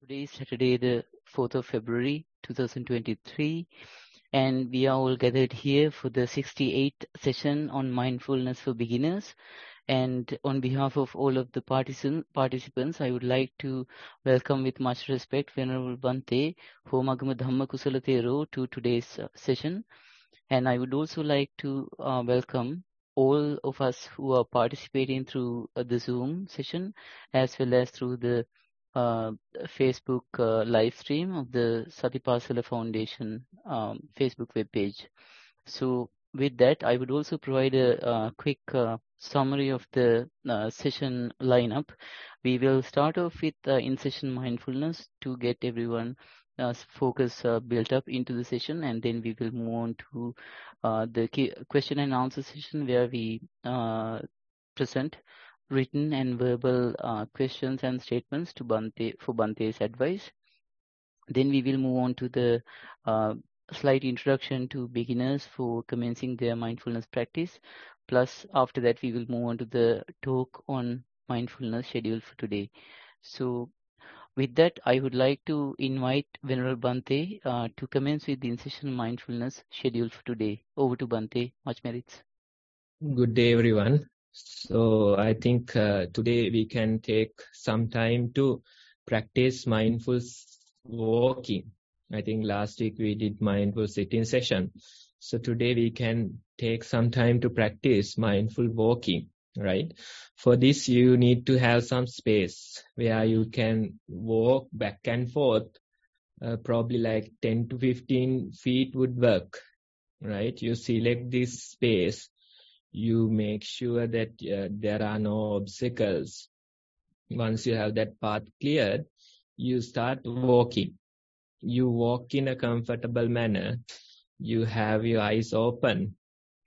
Today is Saturday, the 4th of February 2023, and we are all gathered here for the 68th session on mindfulness for beginners. And on behalf of all of the participants, I would like to welcome with much respect Venerable Bante Homagama Dhamma Kusala Thero to today's session. And I would also like to welcome all of us who are participating through the Zoom session as well as through the uh, Facebook live stream of the Satipasala Foundation Facebook webpage. So with that, I would also provide a quick summary of the session lineup. We will start off with in-session mindfulness to get everyone focus built up into the session, and then we will move on to the question and answer session where we present written and verbal questions and statements to Bante for Bante's advice. Then we will move on to the slight introduction to beginners for commencing their mindfulness practice. Plus, after that, we will move on to the talk on mindfulness scheduled for today. So, with that, I would like to invite Venerable Bante to commence with the in-session mindfulness scheduled for today. Over to Bante. Much merits. Good day, everyone. So I think today we can take some time to practice mindful walking. I think last week we did mindful sitting session. So today we can take some time to practice mindful walking, right? For this, you need to have some space where you can walk back and forth, probably like 10 to 15 feet would work, right? You select this space. You make sure that there are no obstacles. Once you have that path cleared, you start walking. You walk in a comfortable manner. You have your eyes open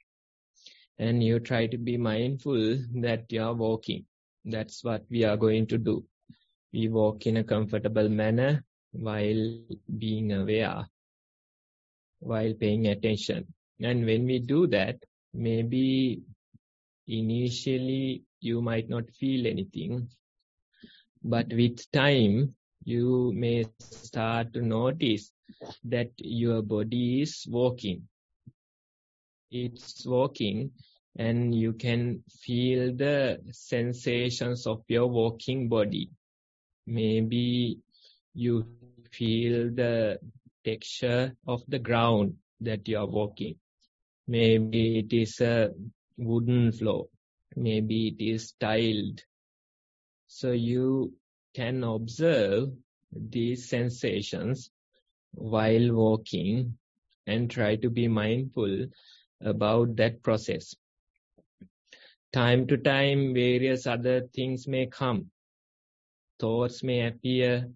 and you try to be mindful that you are walking. That's what we are going to do. We walk in a comfortable manner while being aware, while paying attention. And when we do that, maybe initially you might not feel anything, but with time you may start to notice that your body is walking. It's walking and you can feel the sensations of your walking body. Maybe you feel the texture of the ground that you are walking. Maybe it is a wooden floor. Maybe it is tiled. So you can observe these sensations while walking and try to be mindful about that process. Time to time, various other things may come. Thoughts may appear.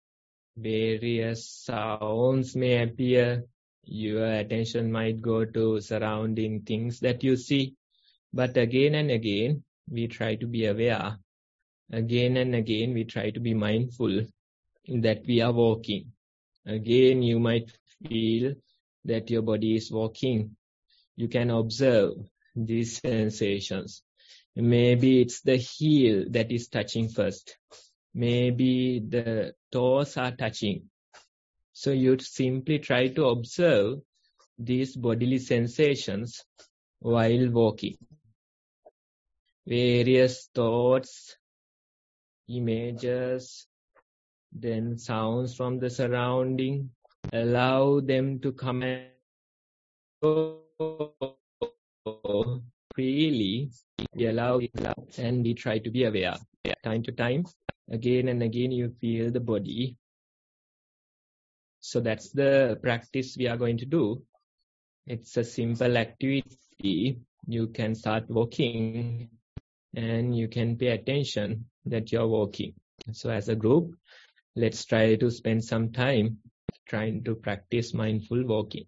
Various sounds may appear. Your attention might go to surrounding things that you see. But again and again, we try to be aware. Again and again, we try to be mindful that we are walking. Again, you might feel that your body is walking. You can observe these sensations. Maybe it's the heel that is touching first. Maybe the toes are touching. So you simply try to observe these bodily sensations while walking. Various thoughts, images, then sounds from the surrounding, allow them to come and go freely. We allow it and we try to be aware. Time to time, again and again you feel the body. So that's the practice we are going to do. It's a simple activity. You can start walking and you can pay attention that you're walking. So as a group, let's try to spend some time trying to practice mindful walking.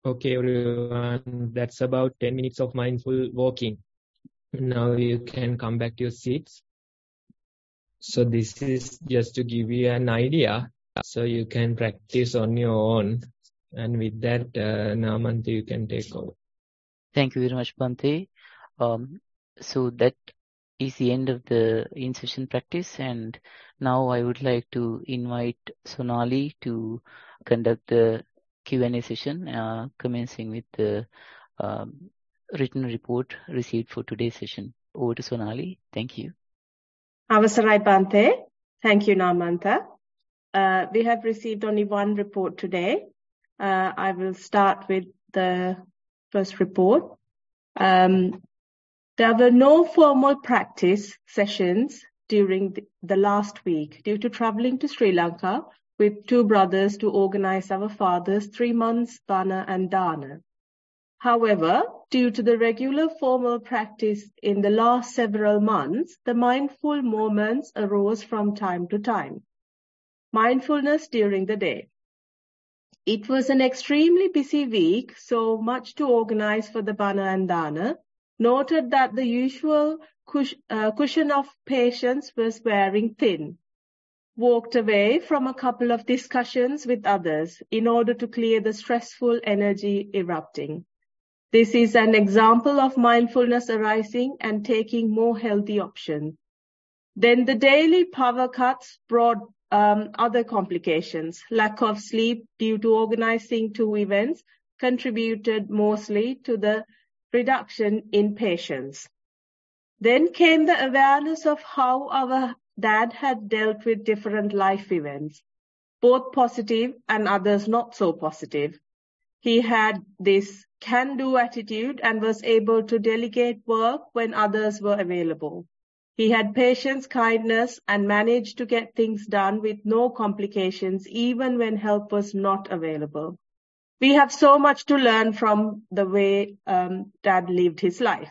Okay, everyone, that's about 10 minutes of mindful walking. Now you can come back to your seats. So this is just to give you an idea, so you can practice on your own. And with that, Namanta, you can take over. Thank you very much, Bhante. So that is the end of the in-session practice, and now I would like to invite Sonali to conduct the Q&A session, commencing with the written report received for today's session. Over to Sonali. Thank you. Avasarai Bhante. Thank you, Namanta. We have received only one report today. I will start with the first report. There were no formal practice sessions during the last week due to traveling to Sri Lanka with two brothers to organize our father's 3 months Bana and Dana. However, due to the regular formal practice in the last several months, the mindful moments arose from time to time. Mindfulness during the day. It was an extremely busy week, so much to organize for the Bana and Dana. Noted that the usual cushion of patience was wearing thin. Walked away from a couple of discussions with others in order to clear the stressful energy erupting. This is an example of mindfulness arising and taking more healthy options. Then the daily power cuts brought other complications. Lack of sleep due to organizing two events contributed mostly to the reduction in patience. Then came the awareness of how our dad had dealt with different life events, both positive and others not so positive. He had this can-do attitude and was able to delegate work when others were available. He had patience, kindness, and managed to get things done with no complications, even when help was not available. We have so much to learn from the way Dad lived his life.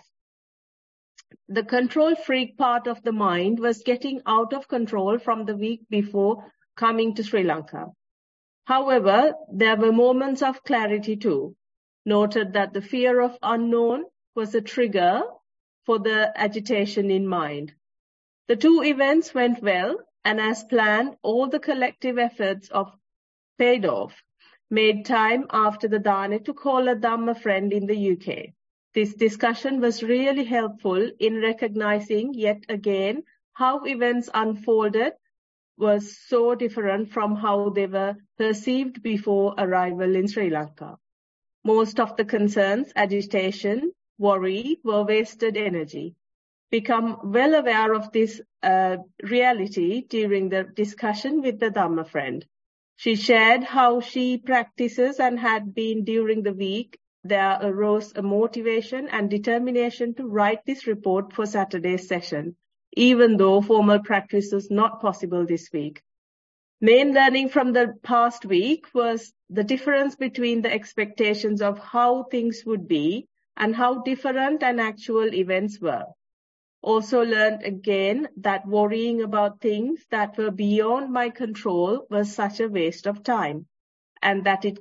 The control freak part of the mind was getting out of control from the week before coming to Sri Lanka. However, there were moments of clarity too. Noted that the fear of unknown was a trigger for the agitation in mind. The two events went well, and as planned, all the collective efforts paid off. Made time after the Dana to call a Dhamma friend in the UK. This discussion was really helpful in recognizing yet again how events unfolded was so different from how they were perceived before arrival in Sri Lanka. Most of the concerns, agitation, worry were wasted energy. Become well aware of this reality during the discussion with the Dhamma friend. She shared how she practices and had been during the week. There arose a motivation and determination to write this report for Saturday's session, even though formal practice was not possible this week. Main learning from the past week was the difference between the expectations of how things would be and how different and actual events were. Also learned again that worrying about things that were beyond my control was such a waste of time, and that it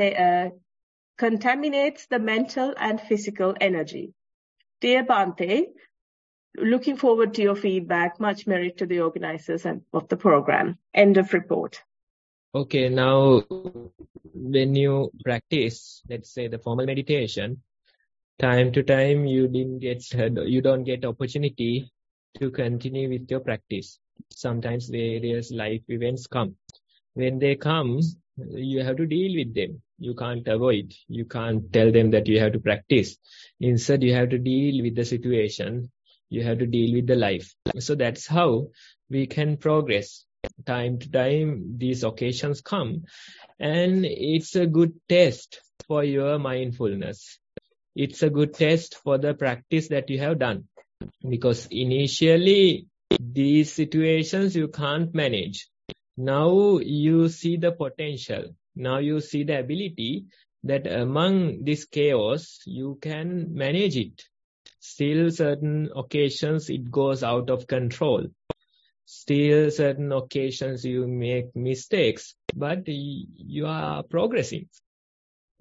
contaminates the mental and physical energy. Dear Bhante, looking forward to your feedback. Much merit to the organizers of the program. End of report. Okay, now when you practice, let's say the formal meditation, time to time you don't get opportunity to continue with your practice. Sometimes various life events come. When they come, you have to deal with them. You can't avoid. You can't tell them that you have to practice. Instead, you have to deal with the situation. You have to deal with the life. So that's how we can progress. Time to time, these occasions come. And it's a good test for your mindfulness. It's a good test for the practice that you have done. Because initially, these situations you can't manage. Now you see the potential. Now you see the ability that among this chaos, you can manage it. Still, certain occasions it goes out of control. Still, certain occasions you make mistakes, but you are progressing.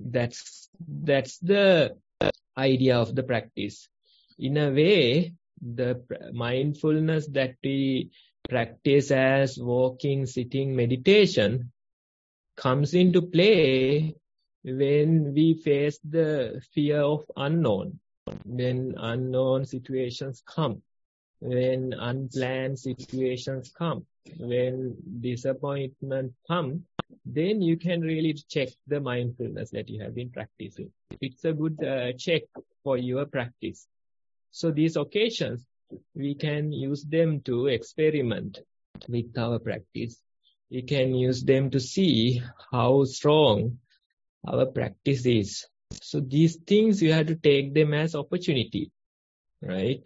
That's the idea of the practice. In a way, the mindfulness that we practice as walking, sitting, meditation comes into play when we face the fear of unknown, when unknown situations come, when unplanned situations come, when disappointment come, then you can really check the mindfulness that you have been practicing. It's a good check for your practice. So these occasions, we can use them to experiment with our practice. We can use them to see how strong our practice is. So these things, you have to take them as opportunity, right?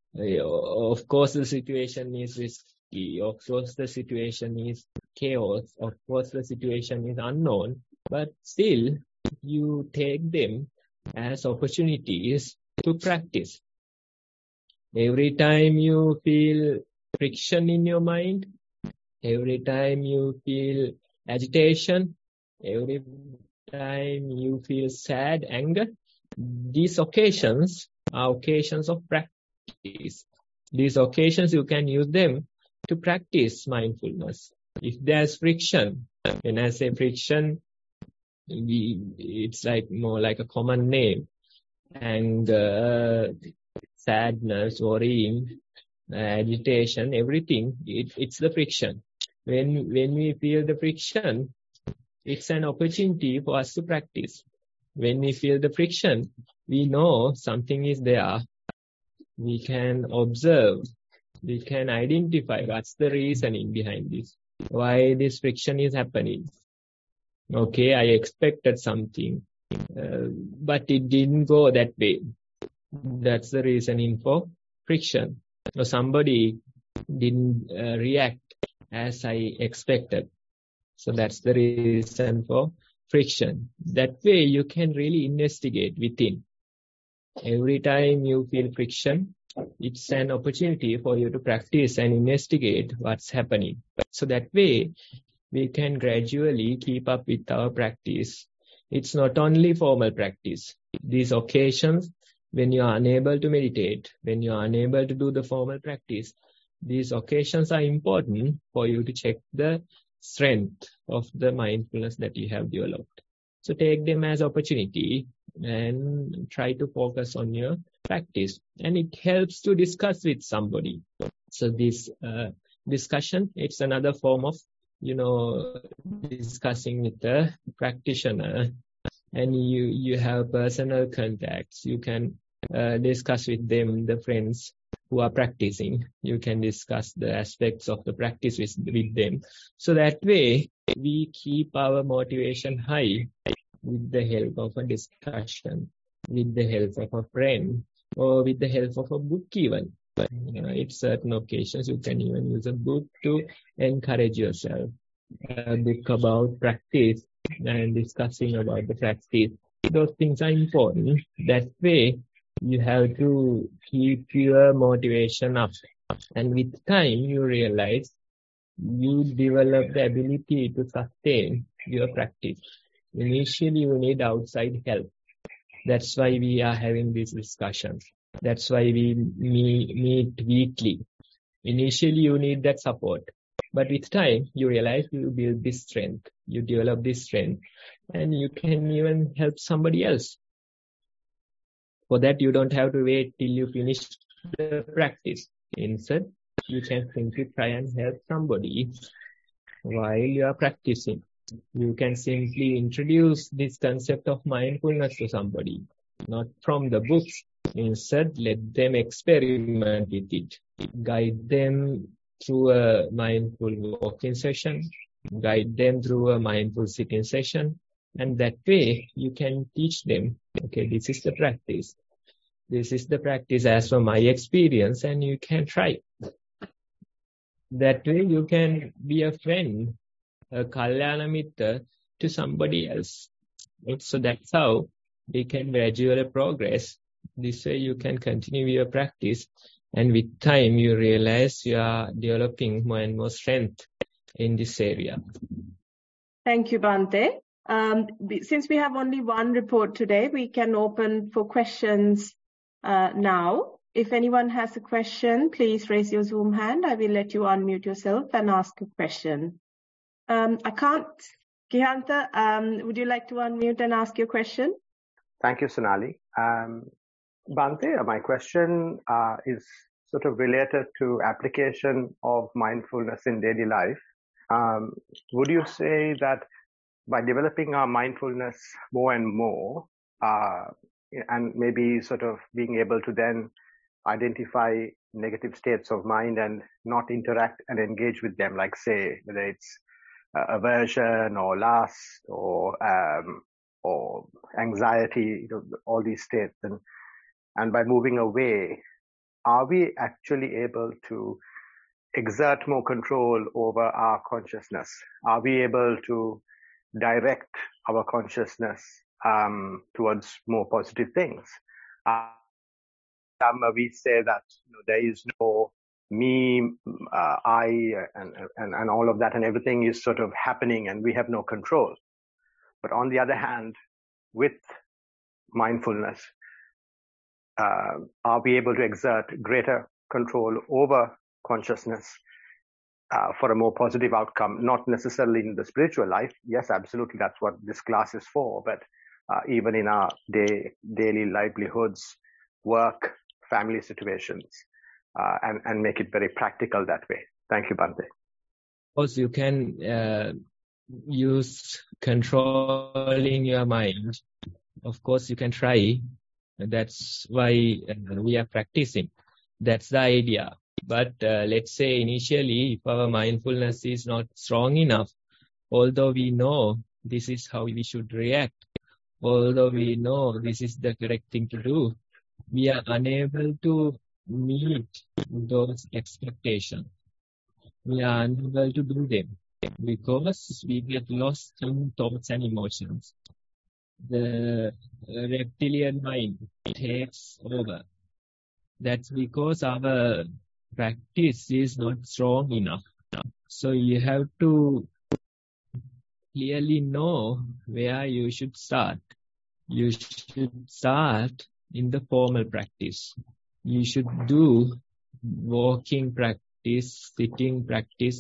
Of course, the situation is risky. Of course, the situation is chaos. Of course, the situation is unknown. But still, you take them as opportunities to practice. Every time you feel friction in your mind, every time you feel agitation, every time you feel sad, anger, these occasions are occasions of practice. These occasions, you can use them to practice mindfulness. If there's friction, when I say friction, it's like more like a common name. Anger, sadness, worrying, agitation, everything, it's the friction. When we feel the friction, it's an opportunity for us to practice. When we feel the friction, we know something is there. We can observe, we can identify what's the reasoning behind this, why this friction is happening. Okay, I expected something, but it didn't go that way. That's the reasoning for friction. Or somebody didn't react as I expected. So that's the reason for friction. That way you can really investigate within. Every time you feel friction, it's an opportunity for you to practice and investigate what's happening. So that way we can gradually keep up with our practice. It's not only formal practice. These occasions, when you are unable to meditate, when you are unable to do the formal practice, these occasions are important for you to check the strength of the mindfulness that you have developed. So take them as opportunity and try to focus on your practice. And it helps to discuss with somebody. So this discussion, it's another form of, discussing with the practitioner. And you have personal contacts. You can discuss with them, the friends who are practicing. You can discuss the aspects of the practice with them. So that way, we keep our motivation high with the help of a discussion, with the help of a friend, or with the help of a book even. At certain occasions, you can even use a book to encourage yourself. A book about practice and discussing about the practice. Those things are important. That way, you have to keep your motivation up. And with time, you realize you develop the ability to sustain your practice. Initially, you need outside help. That's why we are having these discussions. That's why we meet weekly. Initially, you need that support. But with time, you realize you build this strength. You develop this strength. And you can even help somebody else. For that, you don't have to wait till you finish the practice. Instead, you can simply try and help somebody while you are practicing. You can simply introduce this concept of mindfulness to somebody, not from the books. Instead, let them experiment with it. Guide them through a mindful walking session. Guide them through a mindful sitting session. And that way, you can teach them, okay, this is the practice. This is the practice as from my experience, and you can try. That way, you can be a friend, a kalyana mitra to somebody else. So that's how we can gradually progress. This way, you can continue your practice. And with time, you realize you are developing more and more strength in this area. Thank you, Bhante. Since we have only one report today, we can open for questions now. If anyone has a question, please raise your Zoom hand. I will let you unmute yourself and ask a question. Gihanta, would you like to unmute and ask your question? Thank you, Sonali. Bhante, my question is sort of related to application of mindfulness in daily life. Would you say that by developing our mindfulness more and more, and maybe sort of being able to then identify negative states of mind and not interact and engage with them, like say, whether it's aversion or lust or anxiety, all these states, and by moving away, are we actually able to exert more control over our consciousness? Are we able to direct our consciousness towards more positive things? We say that there is no me, I, and all of that, and everything is sort of happening and we have no control. But on the other hand, with mindfulness, are we able to exert greater control over consciousness for a more positive outcome? Not necessarily in the spiritual life. Yes, absolutely, that's what this class is for. But even in our daily livelihoods, work, family situations, and make it very practical that way. Thank you, Bhante. Of course, you can use controlling your mind. Of course, you can try. That's why we are practicing. That's the idea. But let's say initially, if our mindfulness is not strong enough, although we know this is how we should react, although we know this is the correct thing to do, we are unable to meet those expectations. We are unable to do them because we get lost in thoughts and emotions. The reptilian mind takes over. That's because our practice is not strong enough. So you have to clearly know where you should start. You should start in the formal practice. You should do walking practice, sitting practice.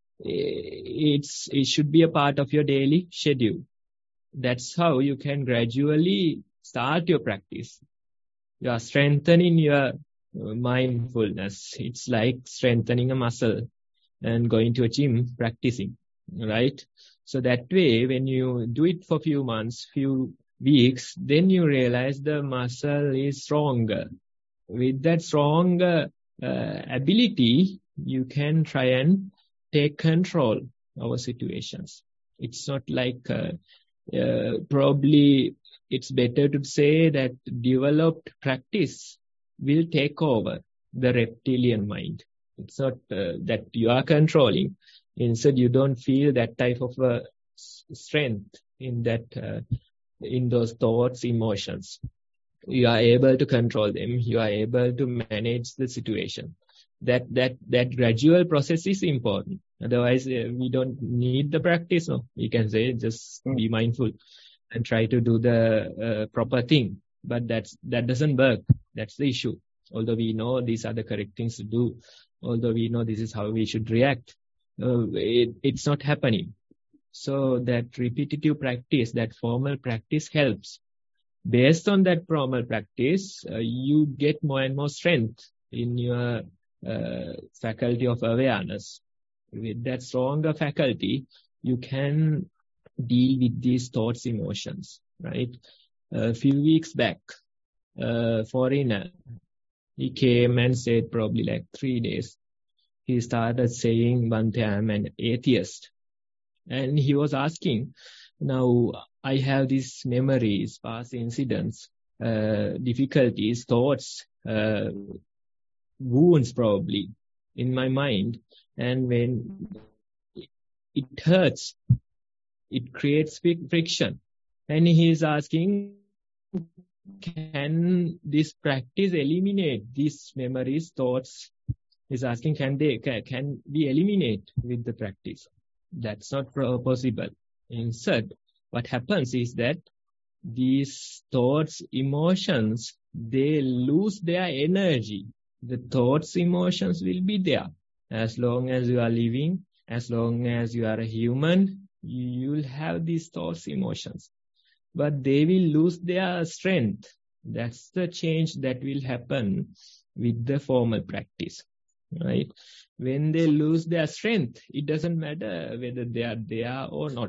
It should be a part of your daily schedule. That's how you can gradually start your practice. You are strengthening your mindfulness. It's like strengthening a muscle and going to a gym practicing, right? So that way, when you do it for few months, few weeks, then you realize the muscle is stronger. With that stronger ability, you can try and take control over situations. It's not like probably it's better to say that developed practice will take over the reptilian mind. It's not that you are controlling. Instead, you don't feel that type of strength in that in those thoughts, emotions. You are able to control them. You are able to manage the situation. That gradual process is important. Otherwise, we don't need the practice. No, we can say just be mindful and try to do the proper thing. But that doesn't work. That's the issue. Although we know these are the correct things to do, although we know this is how we should react, it's not happening. So that repetitive practice, that formal practice helps. Based on that formal practice, you get more and more strength in your faculty of awareness. With that stronger faculty, you can deal with these thoughts, emotions, right? A few weeks back, a foreigner, he came and said probably like 3 days. He started saying, Bhante, I'm an atheist. And he was asking, now I have these memories, past incidents, difficulties, thoughts, wounds probably in my mind. And when it hurts, it creates friction. And he is asking, can this practice eliminate these memories, thoughts? He's asking, can we eliminate with the practice? That's not possible. Instead, what happens is that these thoughts, emotions, they lose their energy. The thoughts, emotions will be there. As long as you are living, as long as you are a human, you will have these thoughts, emotions. But they will lose their strength. That's the change that will happen with the formal practice, right? When they lose their strength, it doesn't matter whether they are there or not.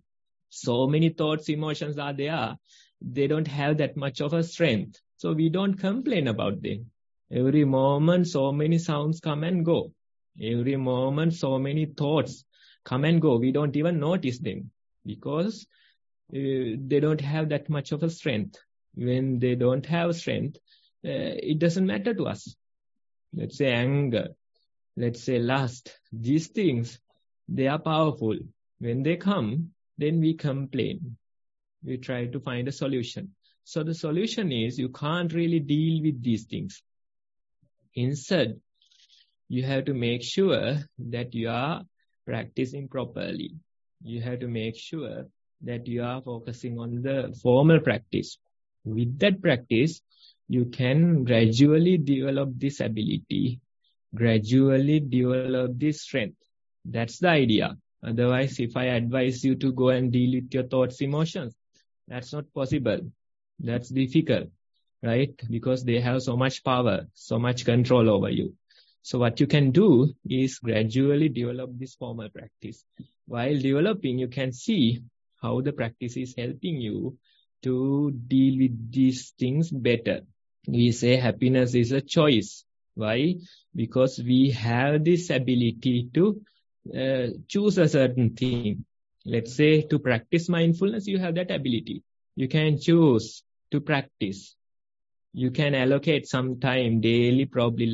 So many thoughts, emotions are there. They don't have that much of a strength. So we don't complain about them. Every moment, so many sounds come and go. Every moment, so many thoughts come and go. We don't even notice them because they don't have that much of a strength. When they don't have strength, it doesn't matter to us. Let's say anger, let's say lust. These things, they are powerful. When they come, then we complain. We try to find a solution. So the solution is you can't really deal with these things. Instead, you have to make sure that you are practicing properly. You have to make sure that you are focusing on the formal practice. With that practice, you can gradually develop this ability, gradually develop this strength. That's the idea. Otherwise, if I advise you to go and deal with your thoughts, emotions, that's not possible. That's difficult, right? Because they have so much power, so much control over you. So what you can do is gradually develop this formal practice. While developing, you can see how the practice is helping you to deal with these things better. We say happiness is a choice. Why? Because we have this ability to choose a certain thing. Let's say to practice mindfulness, you have that ability. You can choose to practice. You can allocate some time daily, probably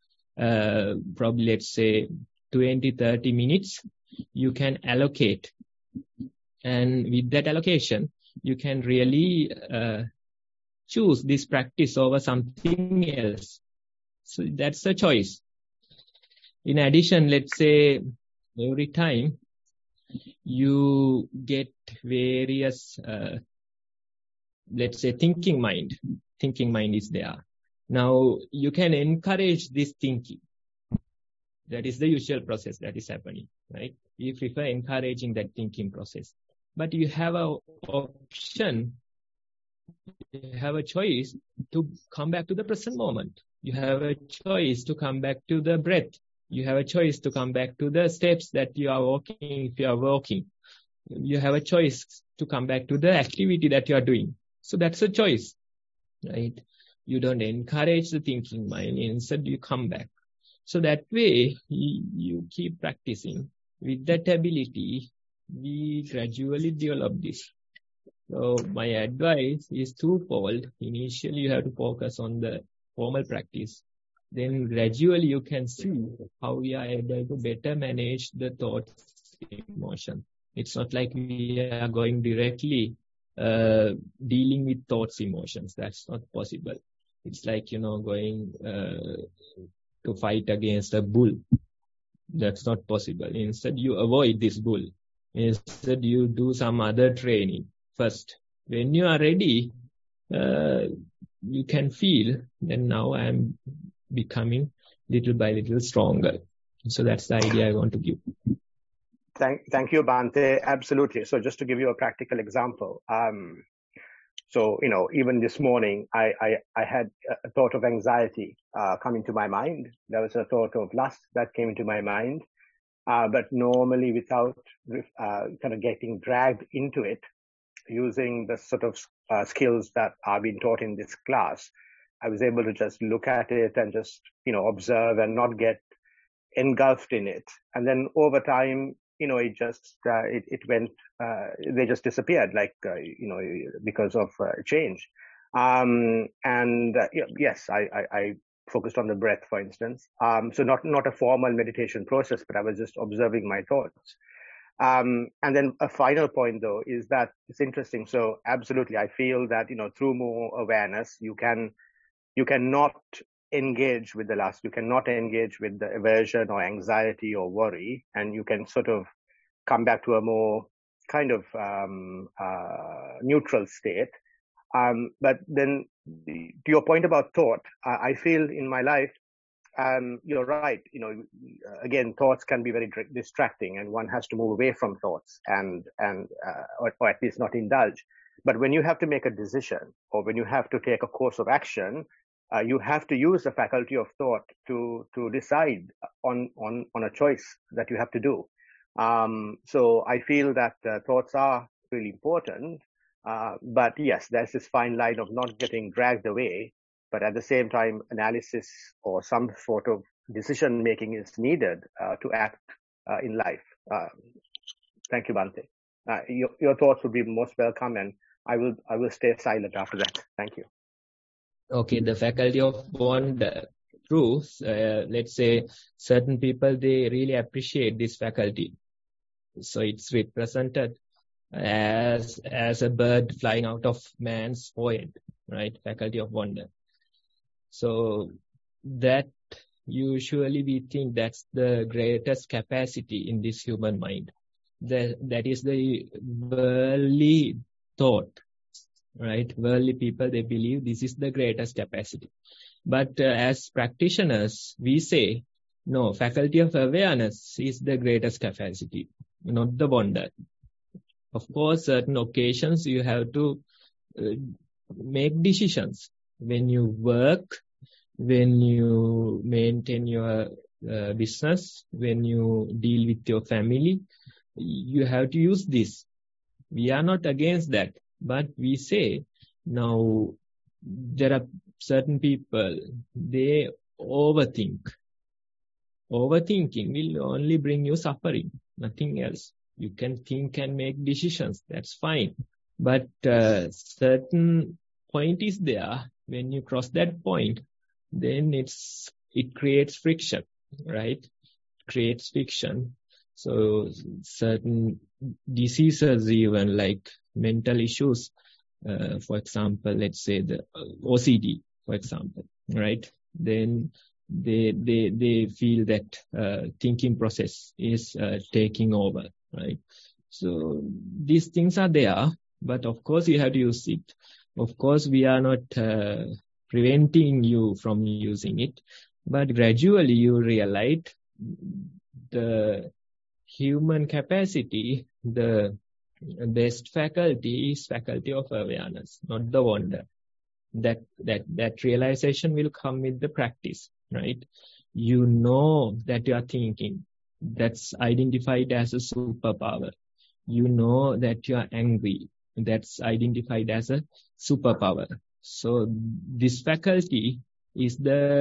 let's say 20-30 minutes. You can allocate. And with that allocation, you can really choose this practice over something else. So that's a choice. In addition, let's say every time you get various, let's say thinking mind is there. Now you can encourage this thinking. That is the usual process that is happening, right? We prefer encouraging that thinking process. But you have an option, you have a choice to come back to the present moment. You have a choice to come back to the breath. You have a choice to come back to the steps that you are walking if you are walking. You have a choice to come back to the activity that you are doing. So that's a choice, right? You don't encourage the thinking mind. Instead, you come back. So that way, you keep practicing. With that ability, we gradually develop this. So my advice is twofold. Initially, you have to focus on the formal practice. Then gradually you can see how we are able to better manage the thoughts, emotion. It's not like we are going directly dealing with thoughts, emotions. That's not possible. It's like, going to fight against a bull. That's not possible. Instead, you avoid this bull. Instead, you do some other training first. When you are ready, you can feel that now I am becoming little by little stronger. So that's the idea I want to give. Thank you, Bhante. Absolutely. So just to give you a practical example, even this morning, I had a thought of anxiety come into my mind. There was a thought of lust that came into my mind. But normally without kind of getting dragged into it, using the sort of skills that are being taught in this class, I was able to just look at it and just, observe and not get engulfed in it. And then over time, it just, it went, they just disappeared, because of change. Yes, I focused on the breath, for instance. So not a formal meditation process, but I was just observing my thoughts. And then a final point, though, is that it's interesting. So absolutely, I feel that, through more awareness, you cannot engage with the lust. You cannot engage with the aversion or anxiety or worry, and you can sort of come back to a more kind of neutral state. But then to your point about thought, I feel in my life, you're right. Again, thoughts can be very distracting, and one has to move away from thoughts or at least not indulge. But when you have to make a decision, or when you have to take a course of action, you have to use the faculty of thought to decide on a choice that you have to do. So I feel that thoughts are really important. But yes, there's this fine line of not getting dragged away. But at the same time, analysis or some sort of decision making is needed to act in life. Thank you, Bhante. Your thoughts would be most welcome, and I will stay silent after that. Thank you. Okay, the faculty of wonder. True. Let's say certain people, they really appreciate this faculty. So it's represented as a bird flying out of man's point, right? Faculty of wonder. So that usually we think that's the greatest capacity in this human mind. That is the worldly thought, right? Worldly people, they believe this is the greatest capacity. But as practitioners, we say, no, faculty of awareness is the greatest capacity, not the wonder. Of course, certain occasions you have to make decisions. When you work, when you maintain your business, when you deal with your family, you have to use this. We are not against that, but we say, now there are certain people, they overthink. Overthinking will only bring you suffering, nothing else. You can think and make decisions, that's fine. But certain point is there. When you cross that point, then it creates friction, right? It creates friction. So certain diseases, even like mental issues, for example, let's say the OCD, for example, right? Then they feel that thinking process is taking over, right? So these things are there, but of course you have to use it. Of course, we are not preventing you from using it, but gradually you realize the human capacity, the best faculty is faculty of awareness, not the wonder. That realization will come with the practice, right? You know that you are thinking. That's identified as a superpower. You know that you are angry. That's identified as a superpower. So this faculty is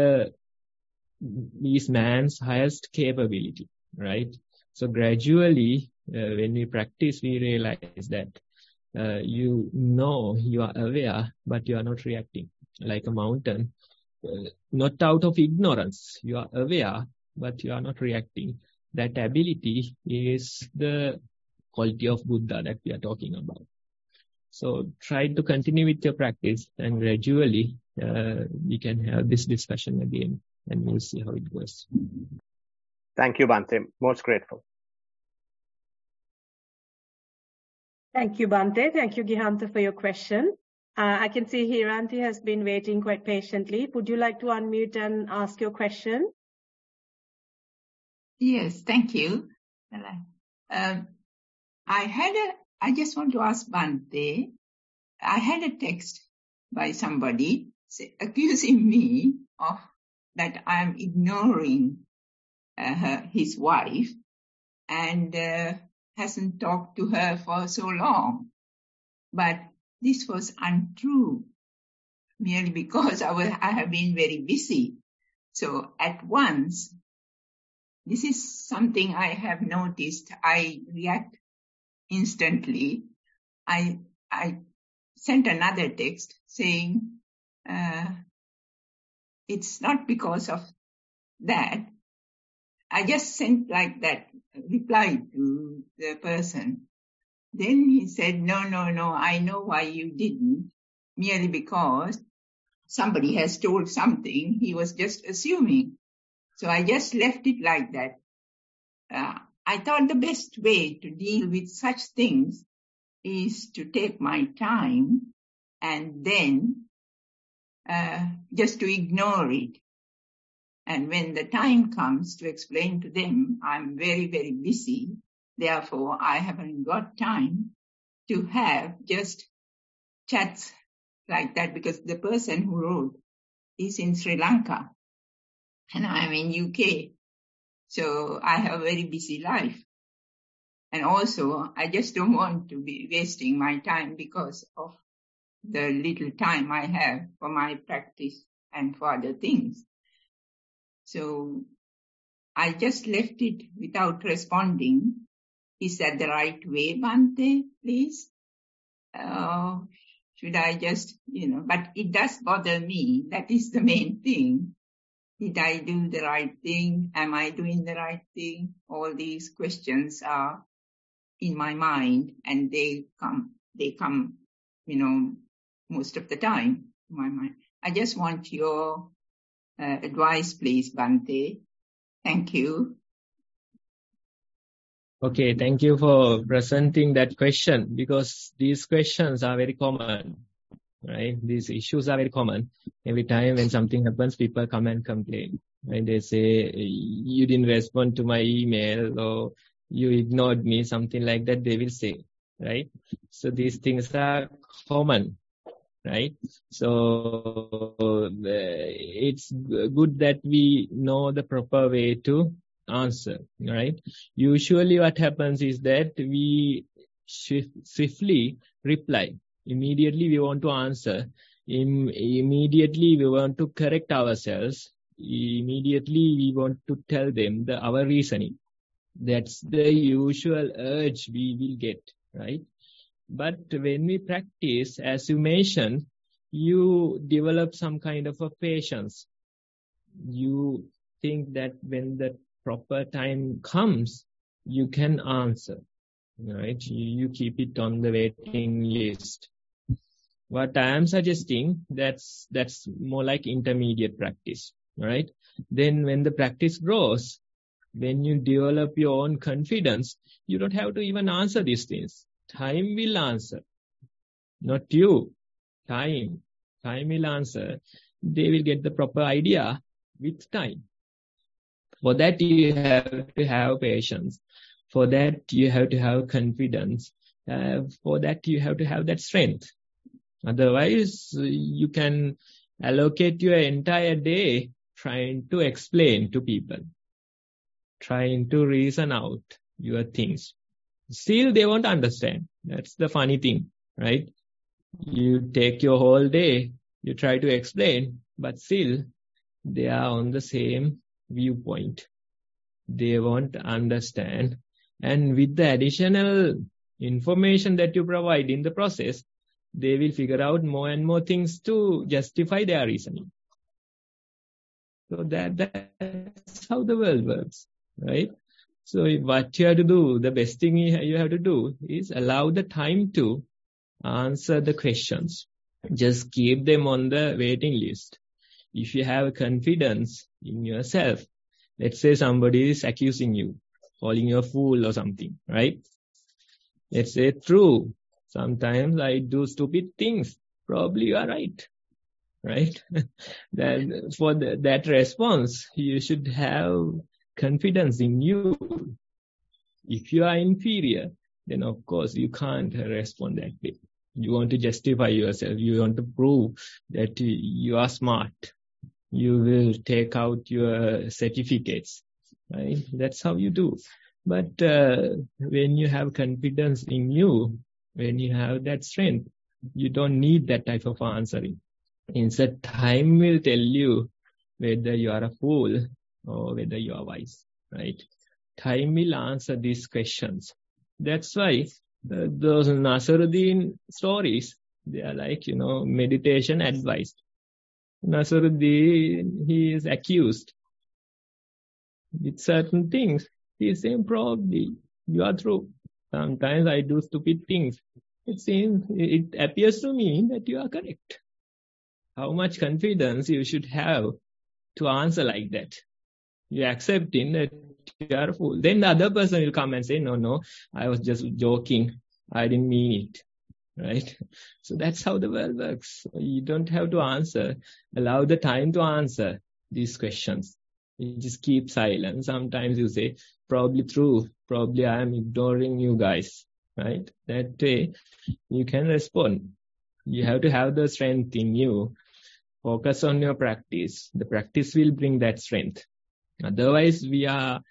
man's highest capability, right? So gradually, when we practice, we realize that you know you are aware, but you are not reacting. Like a mountain, not out of ignorance. You are aware, but you are not reacting. That ability is the quality of Buddha that we are talking about. So try to continue with your practice, and gradually we can have this discussion again, and we'll see how it goes. Thank you, Bhante. Most grateful. Thank you, Bhante. Thank you, Gihanta, for your question. I can see Hiranti has been waiting quite patiently. Would you like to unmute and ask your question? Yes, thank you. I just want to ask Bhante, I had a text by somebody accusing me of that I am ignoring his wife and hasn't talked to her for so long. But this was untrue, merely because I have been very busy. So at once, this is something I have noticed. I react instantly. I sent another text saying, it's not because of that. I just sent like that, reply to the person. Then he said, no, I know why you didn't, merely because somebody has told something. He was just assuming. So I just left it like that. I thought the best way to deal with such things is to take my time and then just to ignore it. And when the time comes to explain to them, I'm very, very busy. Therefore, I haven't got time to have just chats like that, because the person who wrote is in Sri Lanka and I'm in UK. So I have a very busy life. And also, I just don't want to be wasting my time because of the little time I have for my practice and for other things. So I just left it without responding. Is that the right way, Bhante, please? Should I just, but it does bother me. That is the main thing. Did I do the right thing? Am I doing the right thing? All these questions are in my mind, and they come, most of the time in my mind. I just want your advice, please, Bhante. Thank you. Okay, thank you for presenting that question, because these questions are very common, right? These issues are very common. Every time when something happens, people come and complain. Right? They say, you didn't respond to my email, or you ignored me, something like that they will say, right? So these things are common, right? So it's good that we know the proper way to answer, right? Usually what happens is that we swiftly reply. Immediately we want to answer. Immediately we want to correct ourselves. Immediately we want to tell them our reasoning. That's the usual urge we will get, right? But when we practice, as you mentioned, you develop some kind of a patience. You think that when the proper time comes, you can answer, right? You keep it on the waiting list. What I am suggesting, that's more like intermediate practice, right? Then when the practice grows, when you develop your own confidence, you don't have to even answer these things. Time will answer. Not you. Time will answer. They will get the proper idea with time. For that, you have to have patience. For that, you have to have confidence. For that, you have to have that strength. Otherwise, you can allocate your entire day trying to explain to people, trying to reason out your things. Still, they won't understand. That's the funny thing, right? You take your whole day, you try to explain, but still, they are on the same viewpoint. They won't understand. And with the additional information that you provide in the process, they will figure out more and more things to justify their reasoning. So that's how the world works, right? So what you have to do, the best thing you have to do is allow the time to answer the questions. Just keep them on the waiting list. If you have confidence in yourself, let's say somebody is accusing you, calling you a fool or something, right? Let's say, true, sometimes I do stupid things. Probably you are right, right? Then for that response, you should have confidence in you. If you are inferior, then of course you can't respond that way. You want to justify yourself. You want to prove that you are smart. You will take out your certificates, right? That's how you do. But when you have confidence in you, when you have that strength, you don't need that type of answering. Instead, time will tell you whether you are a fool or whether you are wise, right? Time will answer these questions. That's why those Nasaruddin stories, they are like, meditation advice. Nasaruddin, he is accused with certain things. He is saying, probably, you are true. Sometimes I do stupid things. It appears to me that you are correct. How much confidence you should have to answer like that? You're accepting that you are a fool. Then the other person will come and say, no, I was just joking. I didn't mean it. Right? So that's how the world works. You don't have to answer. Allow the time to answer these questions. You just keep silent. Sometimes you say, probably true. Probably I am ignoring you guys. Right? That way you can respond. You have to have the strength in you. Focus on your practice. The practice will bring that strength. Otherwise, we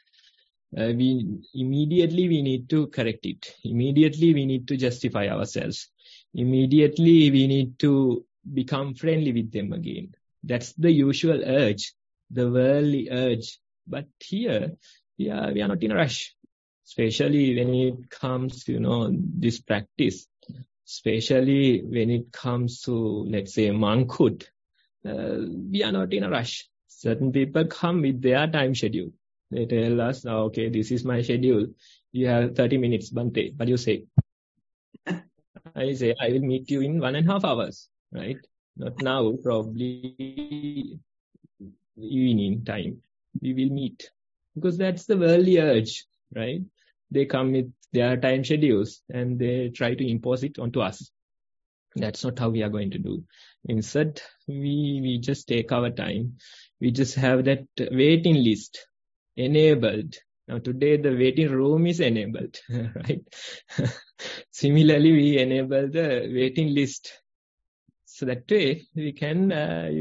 immediately need to correct it. Immediately we need to justify ourselves. Immediately we need to become friendly with them again. That's the usual urge, the worldly urge. But here, we are not in a rush. Especially when it comes to, this practice. Especially when it comes to, let's say, monkhood. We are not in a rush. Certain people come with their time schedule. They tell us, okay, this is my schedule. You have 30 minutes, Bhante. What do you say? I say, I will meet you in 1.5 hours, right? Not now, probably evening time. We will meet. Because that's the worldly urge, right? They come with their time schedules and they try to impose it onto us. That's not how we are going to do. Instead, we just take our time. We just have that waiting list enabled. Now today the waiting room is enabled, right? Similarly, we enable the waiting list. So that way we can,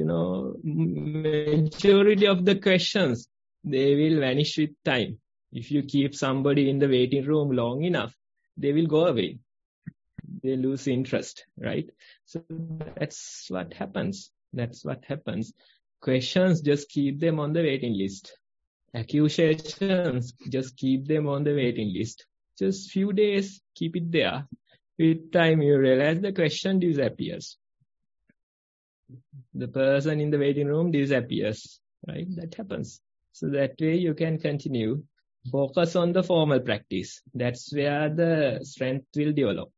majority of the questions, they will vanish with time. If you keep somebody in the waiting room long enough, they will go away. They lose interest, right? So that's what happens. Questions, just keep them on the waiting list. Accusations, just keep them on the waiting list. Just few days, keep it there. With time, you realize the question disappears. The person in the waiting room disappears, right? That happens. So that way you can continue. Focus on the formal practice. That's where the strength will develop.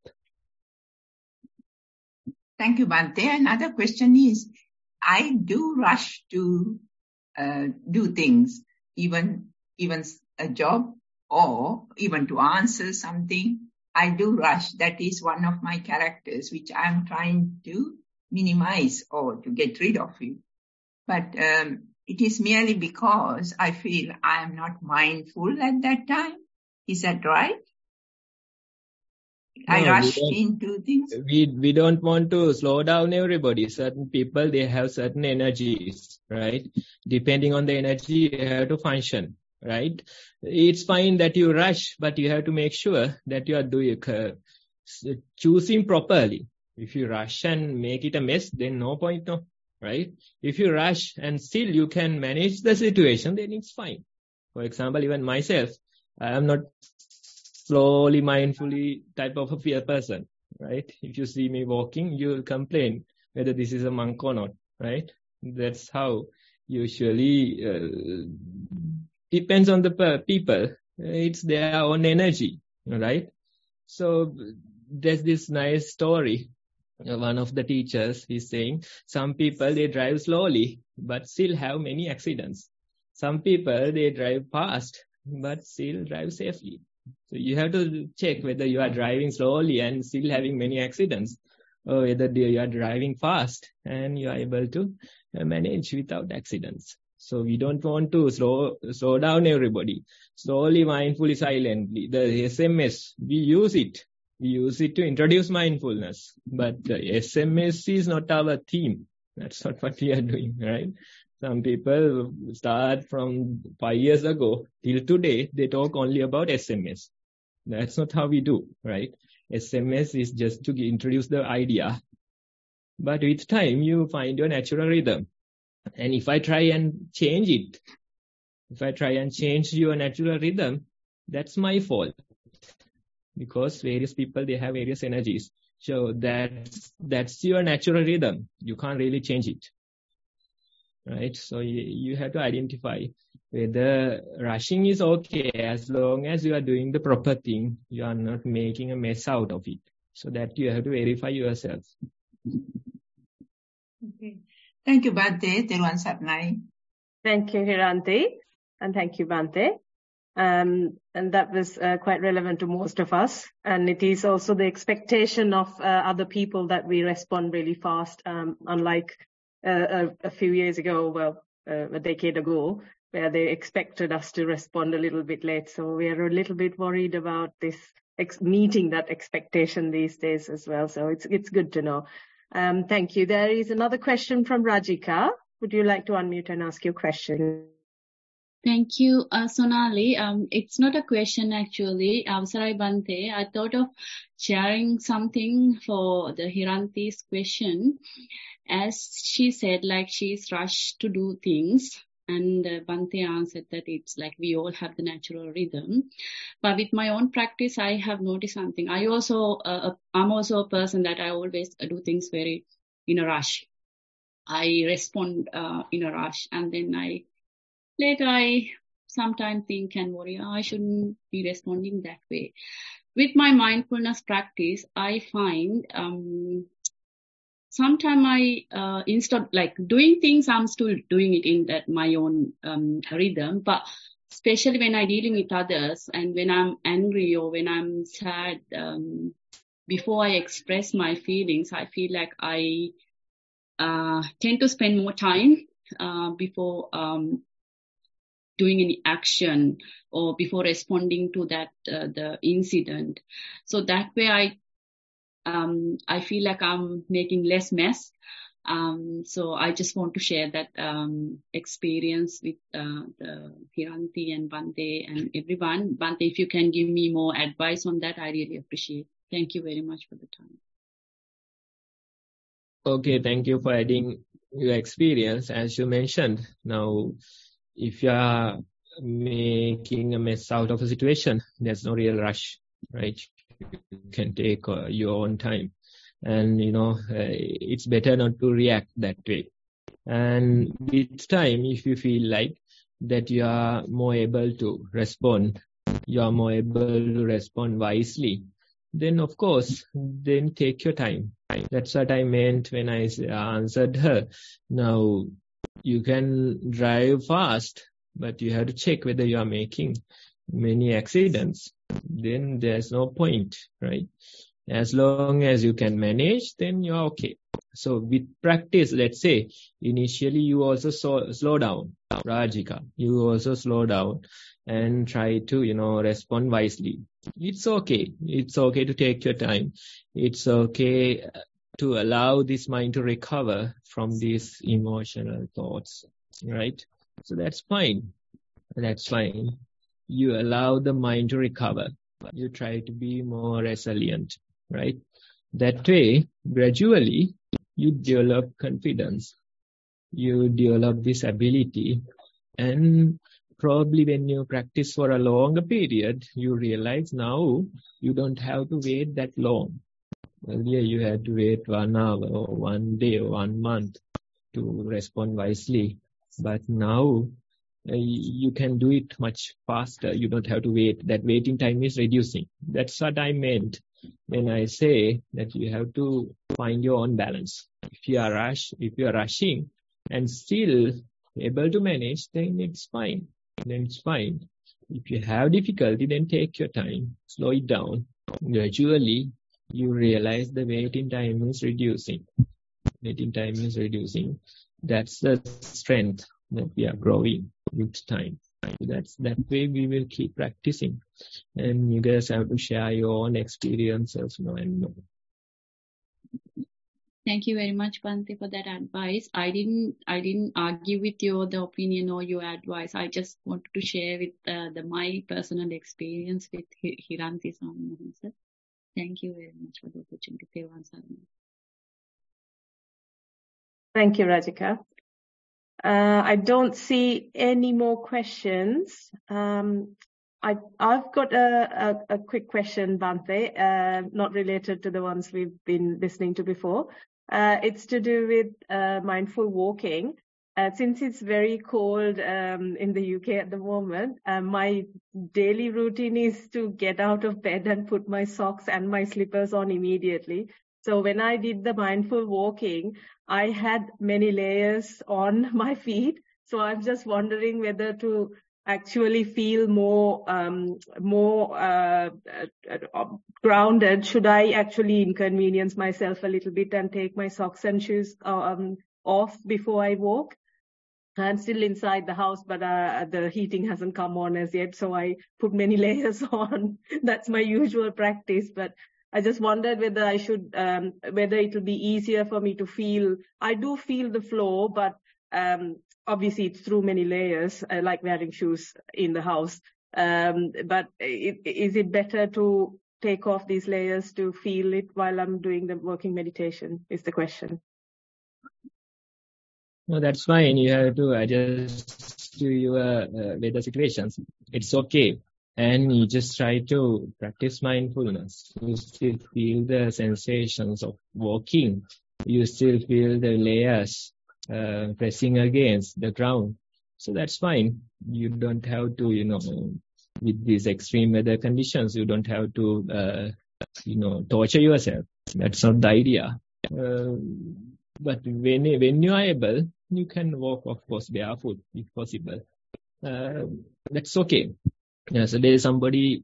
Thank you, Bhante. Another question is, I do rush to do things, even a job or even to answer something. I do rush. That is one of my characters, which I'm trying to minimize or to get rid of it. But it is merely because I feel I am not mindful at that time. Is that right? No, I rush into things. We don't want to slow down everybody. Certain people, they have certain energies, right? Depending on the energy, you have to function, right? It's fine that you rush, but you have to make sure that you are choosing properly. If you rush and make it a mess, then no point, no, right? If you rush and still you can manage the situation, then it's fine. For example, even myself, I am not slowly, mindfully type of a fear person, right? If you see me walking, you will complain whether this is a monk or not, right? That's how usually depends on the people. It's their own energy, right? So there's this nice story. One of the teachers is saying, some people, they drive slowly, but still have many accidents. Some people, they drive fast, but still drive safely. So you have to check whether you are driving slowly and still having many accidents, or whether you are driving fast and you are able to manage without accidents. So we don't want to slow down everybody. Slowly, mindfully, silently. The SMS, we use it. We use it to introduce mindfulness. But the SMS is not our theme. That's not what we are doing, right? Some people start from 5 years ago till today, they talk only about SMS. That's not how we do, right? SMS is just to introduce the idea. But with time, you find your natural rhythm. And if I try and change it, if I try and change your natural rhythm, that's my fault. Because various people, they have various energies. So that's your natural rhythm. You can't really change it. Right? So you have to identify whether rushing is okay as long as you are doing the proper thing. You are not making a mess out of it. So that you have to verify yourself. Okay. Thank you, Bhante. Therwan Sarnai. Thank you, Hirante. And thank you, Bhante. And that was quite relevant to most of us. And it is also the expectation of other people that we respond really fast, unlike a few years ago, a decade ago, where they expected us to respond a little bit late. So we are a little bit worried about this meeting that expectation these days as well. So it's good to know. Thank you. There is another question from Rajika. Would you like to unmute and ask your question? Thank you, Sonali. It's not a question actually. Avsarai Bhante, I thought of sharing something for the Hiranti's question. As she said, like she's rushed to do things, and Bhante answered that it's like we all have the natural rhythm. But with my own practice, I have noticed something. I'm also a person that I always do things very in a rush. I respond in a rush, and then later I sometimes think and worry, I shouldn't be responding that way. With my mindfulness practice, I find sometimes instead like doing things, I'm still doing it in my own rhythm. But especially when I'm dealing with others and when I'm angry or when I'm sad, before I express my feelings, I feel like I tend to spend more time before doing any action or before responding to that the incident. So that way I feel like I'm making less mess. So I just want to share that experience with the Hiranti and Bhante and everyone. Bhante, if you can give me more advice on that, I really appreciate it. Thank you very much for the time. Okay, thank you for adding your experience. As you mentioned, now if you are making a mess out of a situation, there's no real rush, right? You can take your own time. And, it's better not to react that way. And with time, if you feel like that you are more able to respond, you are more able to respond wisely, then of course, then take your time. That's what I meant when I answered her. Now, you can drive fast, but you have to check whether you are making many accidents. Then there's no point, right? As long as you can manage, then you're okay. So with practice, let's say, initially you also slow down, Rajika. You also slow down and try to, respond wisely. It's okay. It's okay to take your time. It's okay to allow this mind to recover from these emotional thoughts, right? So that's fine. That's fine. You allow the mind to recover. You try to be more resilient, right? That way, gradually, you develop confidence. You develop this ability. And probably when you practice for a longer period, you realize now you don't have to wait that long. Earlier, you had to wait 1 hour or 1 day or 1 month to respond wisely. But now, you can do it much faster. You don't have to wait. That waiting time is reducing. That's what I meant when I say that you have to find your own balance. If you are rushing and still able to manage, then it's fine. If you have difficulty, then take your time, slow it down. Gradually, you realize the waiting time is reducing. That's the strength that we are growing with time. That's that way we will keep practicing. And you guys have to share your own experiences more and more. Thank you very much, Bhante, for that advice. I didn't argue with the opinion or your advice. I just wanted to share with my personal experience with Hiranti Swami. Thank you very much for the opportunity. Thank you, Rajika. I don't see any more questions. I've got a quick question, Bhante, not related to the ones we've been listening to before. It's to do with mindful walking. Since it's very cold in the UK at the moment, my daily routine is to get out of bed and put my socks and my slippers on immediately. So when I did the mindful walking, I had many layers on my feet. So I'm just wondering whether actually feel more grounded, should I actually inconvenience myself a little bit and take my socks and shoes off before I walk? I'm still inside the house, but the heating hasn't come on as yet, so I put many layers on. That's my usual practice, but I just wondered whether I should, whether it'll be easier for me to feel. I do feel the floor, but obviously it's through many layers. I like wearing shoes in the house. But is it better to take off these layers to feel it while I'm doing the working meditation, is the question. No, that's fine. You have to adjust to your weather situations. It's okay. And you just try to practice mindfulness. You still feel the sensations of walking. You still feel the layers pressing against the ground. So that's fine. You don't have to, with these extreme weather conditions, you don't have to, torture yourself. That's not the idea. But when you are able, you can walk, of course, barefoot if possible. That's okay. Yesterday somebody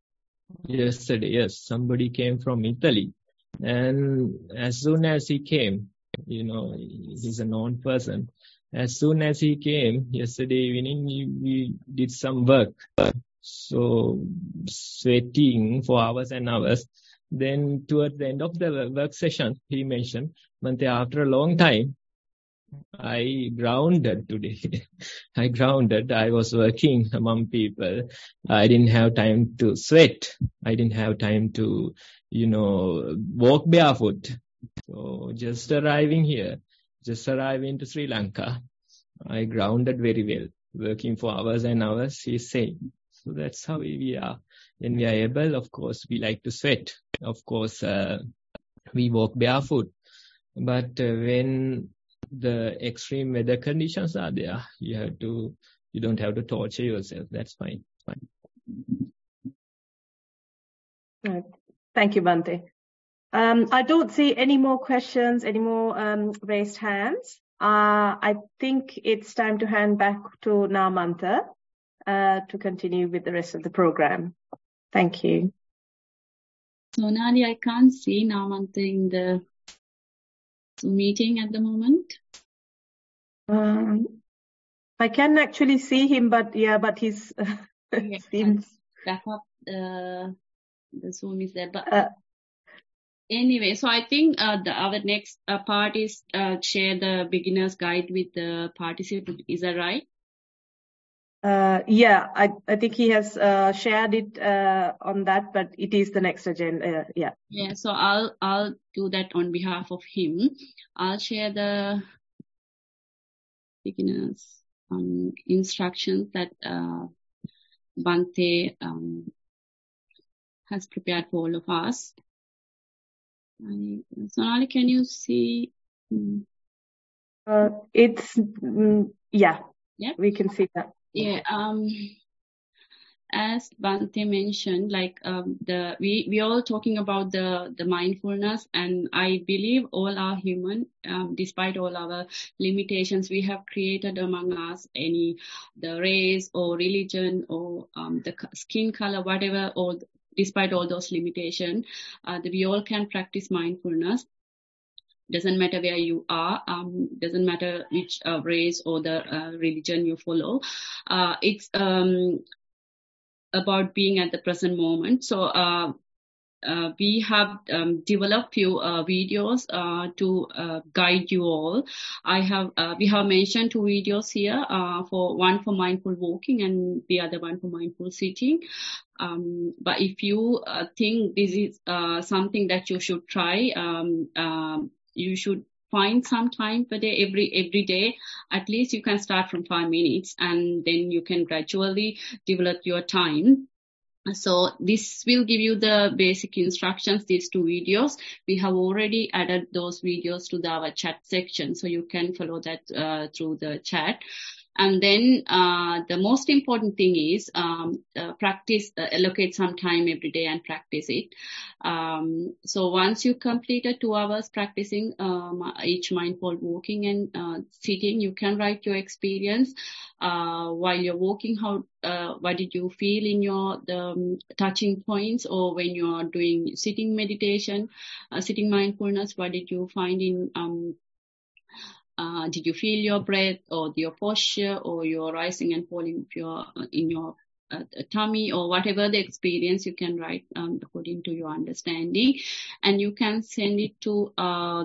came from Italy. And as soon as he came, he's a known person. As soon as he came, yesterday evening, we did some work. So sweating for hours and hours. Then towards the end of the work session, he mentioned, Bhante, after a long time, I grounded today. I was working among people. I didn't have time to sweat. I didn't have time to, walk barefoot. So just arriving to Sri Lanka, I grounded very well, working for hours and hours, he's saying. So that's how we are. When we are able, of course, we like to sweat. Of course, we walk barefoot. But when the extreme weather conditions are there, you don't have to torture yourself. That's fine. Right. Thank you, Bhante. I don't see any more questions, any more raised hands. I think it's time to hand back to Namantha to continue with the rest of the program. Thank you. Sonali, I can't see Namantha in the Zoom meeting at the moment. I can actually see him, but he's seems back up. The Zoom is there, but anyway, so I think our next part is share the beginner's guide with the participant. Is that right? Yeah, I think he has shared it on that, but it is the next agenda. Yeah. Yeah. So I'll do that on behalf of him. I'll share the beginner's instructions that Bhante has prepared for all of us. Sonali, can you see? It's yeah. We can see that. Yeah. As Bhante mentioned, we all talking about the mindfulness, and I believe all are human, despite all our limitations. We have created among us the race or religion or the skin color, whatever, or despite all those limitations, we all can practice mindfulness. Doesn't matter where you are, doesn't matter which race or the religion you follow. It's about being at the present moment. So we have developed few videos to guide you all. We have mentioned 2 videos here, one for mindful walking and the other one for mindful sitting. But if you think this is something that you should try, you should find some time per day, every day. At least you can start from 5 minutes, and then you can gradually develop your time. So this will give you the basic instructions, these 2 videos. We have already added those videos to our chat section, so you can follow that through the chat. And then the most important thing is practice, allocate some time every day and practice it. So once you completed 2 hours practicing each mindful walking and sitting, you can write your experience while you're walking. What did you feel in your touching points, or when you are doing sitting meditation, sitting mindfulness? What did you find in did you feel your breath or your posture or your rising and falling in your tummy, or whatever the experience? You can write according to your understanding, and you can send it to our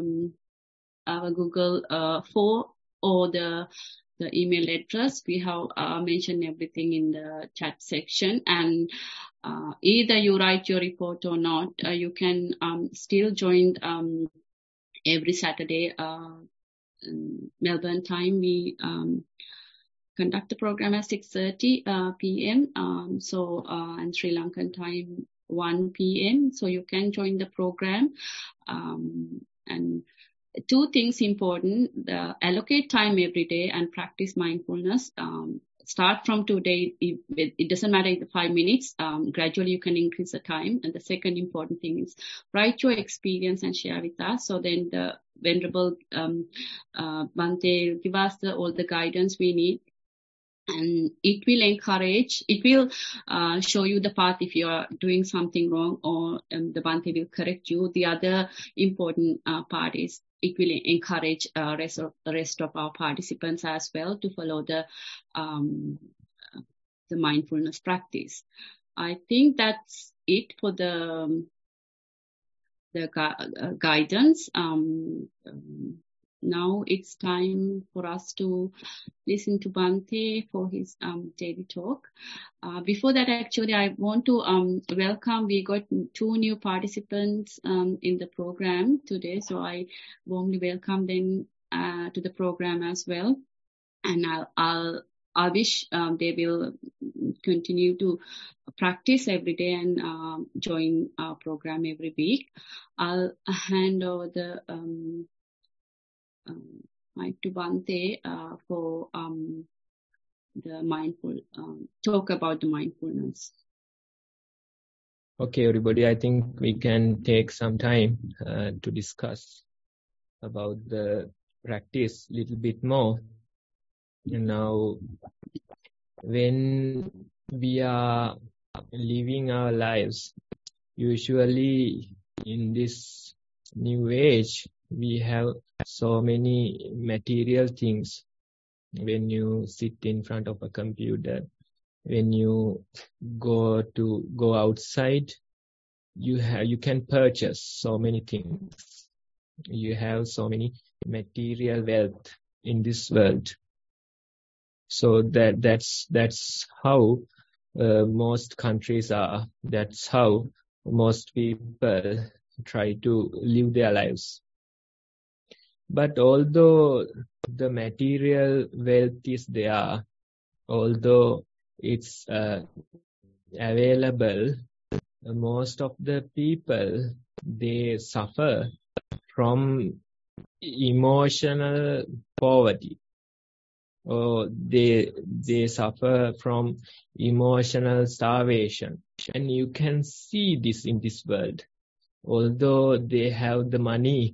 Google form or the email address. We have mentioned everything in the chat section, and either you write your report or not, you can still join every Saturday. Melbourne time, we conduct the program at 6:30 p.m. And Sri Lankan time 1 p.m. So you can join the program. And 2 things important: allocate time every day and practice mindfulness. Start from today. It doesn't matter if 5 minutes. Gradually you can increase the time. And the second important thing is write your experience and share with us. So then the Venerable Bhante will give us all the guidance we need. And it will encourage, it will show you the path if you are doing something wrong, or the Bhante will correct you. The other important part is it will encourage the rest of our participants as well to follow the mindfulness practice. I think that's it for the guidance. Now it's time for us to listen to Bhante for his daily talk. Before that, actually, I want to welcome. We got 2 new participants in the program today, so I warmly welcome them to the program as well. And I wish they will continue to practice every day and join our program every week. I'll hand over the mic to Bhante for the mindful talk about the mindfulness. Okay, everybody, I think we can take some time to discuss about the practice a little bit more. Now, when we are living our lives, usually in this new age, we have so many material things. When you sit in front of a computer, when you go outside, you can purchase so many things. You have so many material wealth in this world. So that's how most countries are. That's how most people try to live their lives. But although the material wealth is there, although it's available, most of the people, they suffer from emotional poverty, or they suffer from emotional starvation. And you can see this in this world. Although they have the money,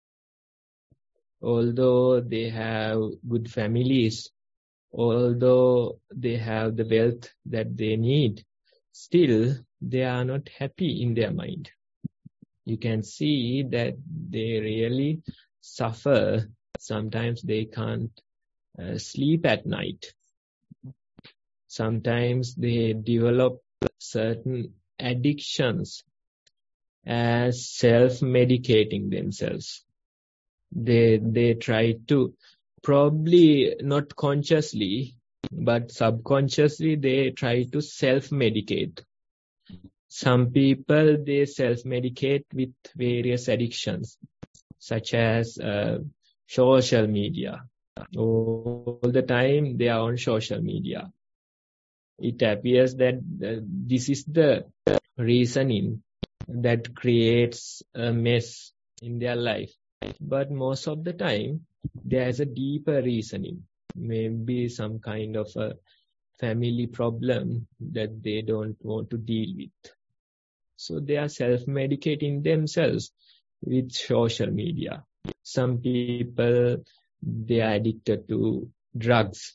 although they have good families, although they have the wealth that they need, still they are not happy in their mind. You can see that they really suffer. Sometimes they can't sleep at night. Sometimes they develop certain addictions as self-medicating themselves. They try to, probably not consciously, but subconsciously, they try to self-medicate. Some people, they self-medicate with various addictions, such as social media. All the time they are on social media. It appears that this is the reasoning that creates a mess in their life. But most of the time, there is a deeper reasoning. maybe some kind of a family problem that they don't want to deal with. So they are self-medicating themselves with social media. Some people, they are addicted to drugs.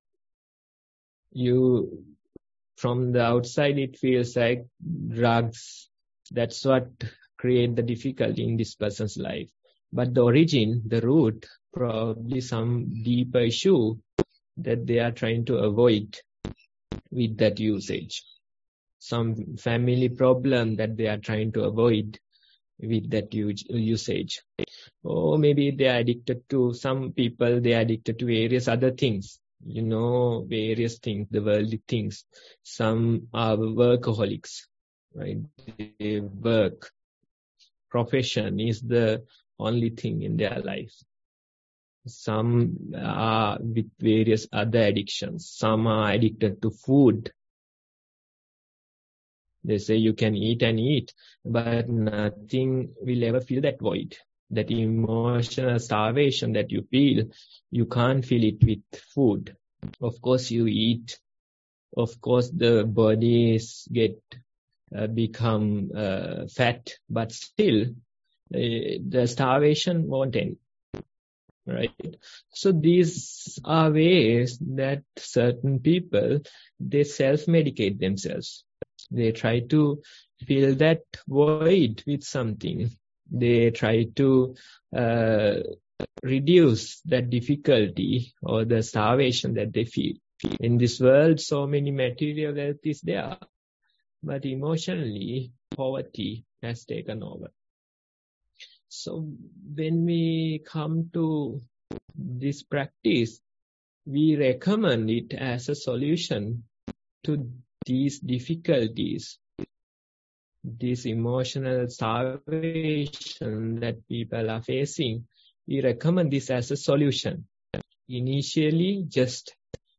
From the outside, it feels like drugs, that's what create the difficulty in this person's life. But the origin, the root, probably some deeper issue that they are trying to avoid with that usage. Some family problem that they are trying to avoid with that usage. Or maybe they are addicted to, some people, they are addicted to various other things. Various things, the worldly things. Some are workaholics, right? Their work, profession is the only thing in their life. Some are with various other addictions. Some are addicted to food. They say you can eat and eat, but nothing will ever fill that void. That emotional starvation that you feel, you can't fill it with food. Of course you eat. Of course the bodies become fat, but still the starvation won't end. Right? So these are ways that certain people, they self-medicate themselves. They try to fill that void with something. They try to reduce that difficulty or the starvation that they feel. In this world, so many material wealth is there, but emotionally, poverty has taken over. So when we come to this practice, we recommend it as a solution to these difficulties, this emotional starvation that people are facing. We recommend this as a solution. Initially, just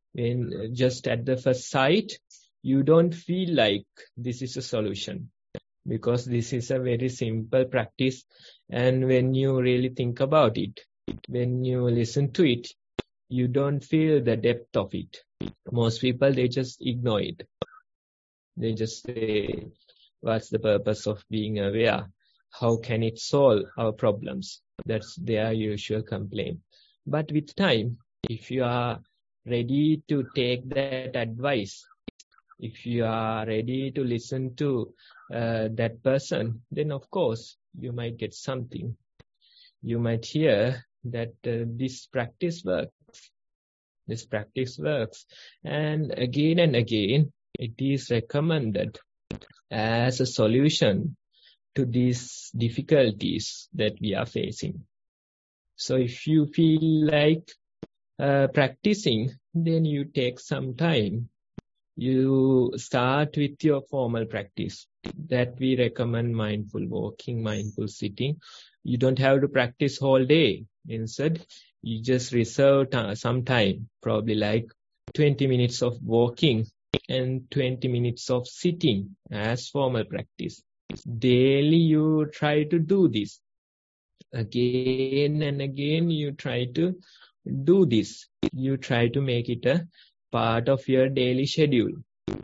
at the first sight, you don't feel like this is a solution, because this is a very simple practice. And when you really think about it, when you listen to it, you don't feel the depth of it. Most people, they just ignore it. They just say, what's the purpose of being aware? How can it solve our problems? That's their usual complaint. But with time, if you are ready to take that advice, if you are ready to listen to that person, then of course you might get something. You might hear that this practice works. This practice works. And again, it is recommended as a solution to these difficulties that we are facing. So if you feel like practicing, then you take some time. You start with your formal practice. That we recommend mindful walking, mindful sitting. You don't have to practice whole day. Instead, you just reserve some time, probably like 20 minutes of walking and 20 minutes of sitting as formal practice. Daily you try to do this. Again and again you try to do this. You try to make it a part of your daily schedule.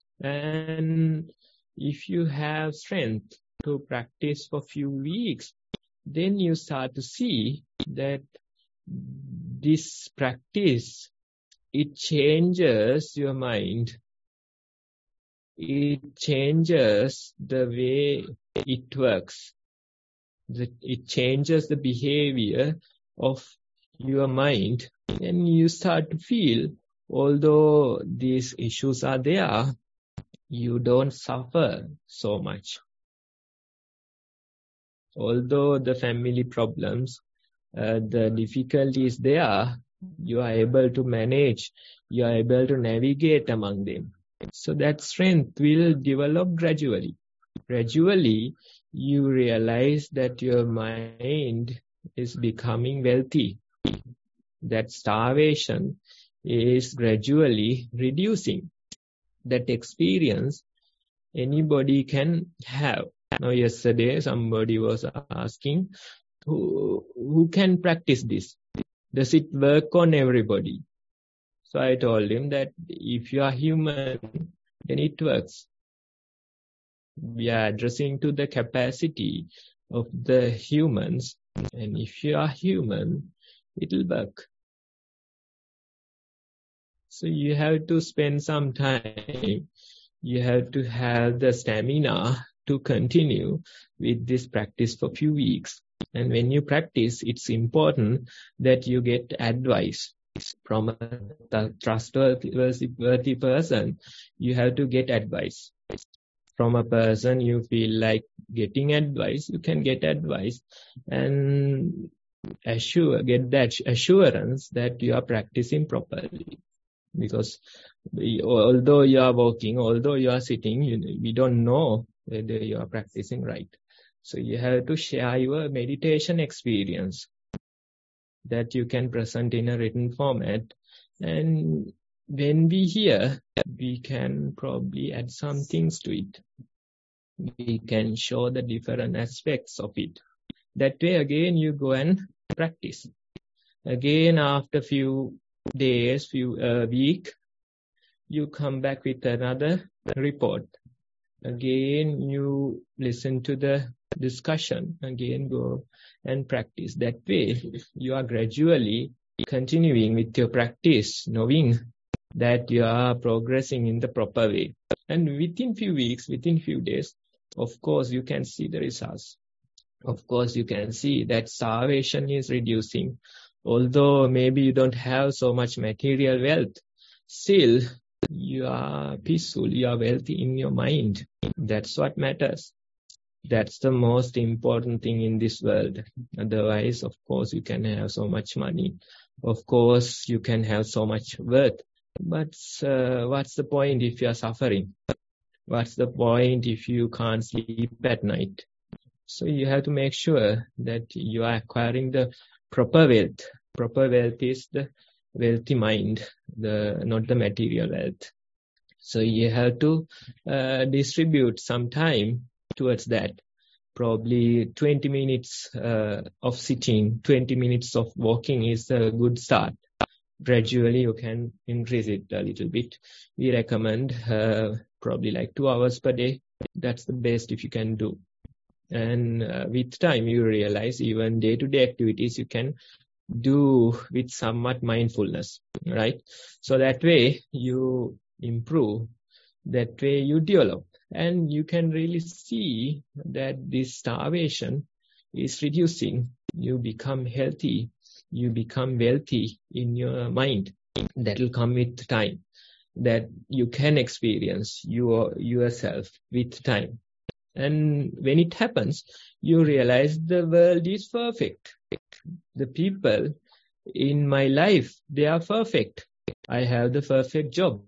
And if you have strength to practice for a few weeks, then you start to see that this practice, it changes your mind. It changes the way it works. It changes the behavior of your mind. And you start to feel, although these issues are there, you don't suffer so much. Although the family problems, the difficulty is there, you are able to manage, you are able to navigate among them. So that strength will develop gradually. Gradually, you realize that your mind is becoming wealthy. That starvation is gradually reducing. That experience anybody can have. Now, yesterday somebody was asking, who can practice this? Does it work on everybody? So I told him that if you are human, then it works. We are addressing to the capacity of the humans, and if you are human, it will work. So you have to spend some time. You have to have the stamina to continue with this practice for a few weeks. And when you practice, it's important that you get advice from a trustworthy person. You have to get advice. From a person you feel like getting advice, you can get advice and get that assurance that you are practicing properly. Because although you are walking, although you are sitting, we don't know whether you are practicing right. So you have to share your meditation experience that you can present in a written format. And when we hear, we can probably add some things to it. We can show the different aspects of it. That way, again, you go and practice. Again, after few days, week, you come back with another report. Again, you listen to the discussion. Again, go and practice. That way, you are gradually continuing with your practice, knowing that you are progressing in the proper way. And within few weeks, within few days, of course, you can see the results. Of course, you can see that starvation is reducing. Although maybe you don't have so much material wealth, still you are peaceful, you are wealthy in your mind. That's what matters. That's the most important thing in this world. Otherwise, of course, you can have so much money. Of course, you can have so much worth. But what's the point if you are suffering? What's the point if you can't sleep at night? So you have to make sure that you are acquiring the proper wealth. Proper wealth is the wealthy mind, not the material wealth. So you have to distribute some time towards that. Probably 20 minutes of sitting, 20 minutes of walking is a good start. Gradually you can increase it a little bit. We recommend probably like 2 hours per day. That's the best if you can do. And with time you realize even day-to-day activities you can do with somewhat mindfulness, right? So that way you improve, that way you develop, and you can really see that this starvation is reducing. You become healthy, you become wealthy in your mind. That will come with time, that you can experience yourself with time. And when it happens, you realize the world is perfect. The people in my life, they are perfect. I have the perfect job,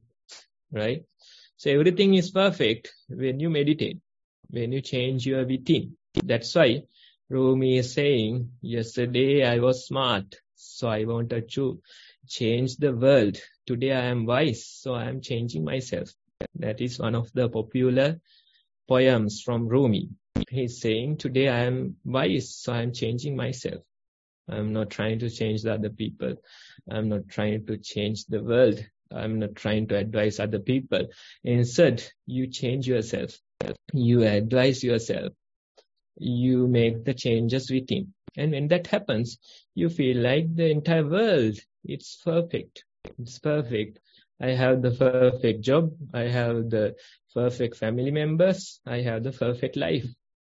right? So everything is perfect when you meditate, when you change your within. That's why Rumi is saying, yesterday I was smart, so I wanted to change the world. Today I am wise, so I am changing myself. That is one of the popular poems from Rumi. He's saying, today I am wise, so I am changing myself. I'm not trying to change the other people. I'm not trying to change the world. I'm not trying to advise other people. Instead, you change yourself. You advise yourself. You make the changes within. And when that happens, you feel like the entire world, it's perfect. It's perfect. I have the perfect job. I have the perfect family members. I have the perfect life.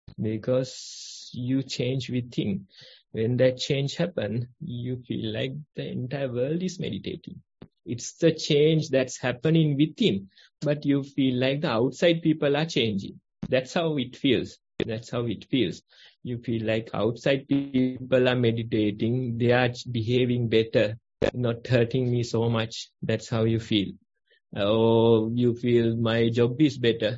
Because you change within. When that change happens, you feel like the entire world is meditating. It's the change that's happening within, but you feel like the outside people are changing. That's how it feels. That's how it feels. You feel like outside people are meditating. They are behaving better, not hurting me so much. That's how you feel. Or you feel my job is better.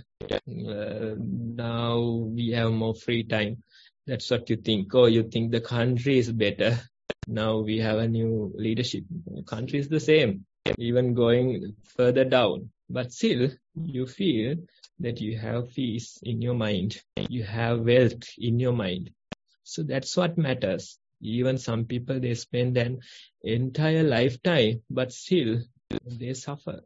Now we have more free time. That's what you think. Or you think the country is better. Now we have a new leadership. The country is the same, even going further down. But still, you feel that you have peace in your mind. You have wealth in your mind. So that's what matters. Even some people, they spend an entire lifetime, but still they suffer.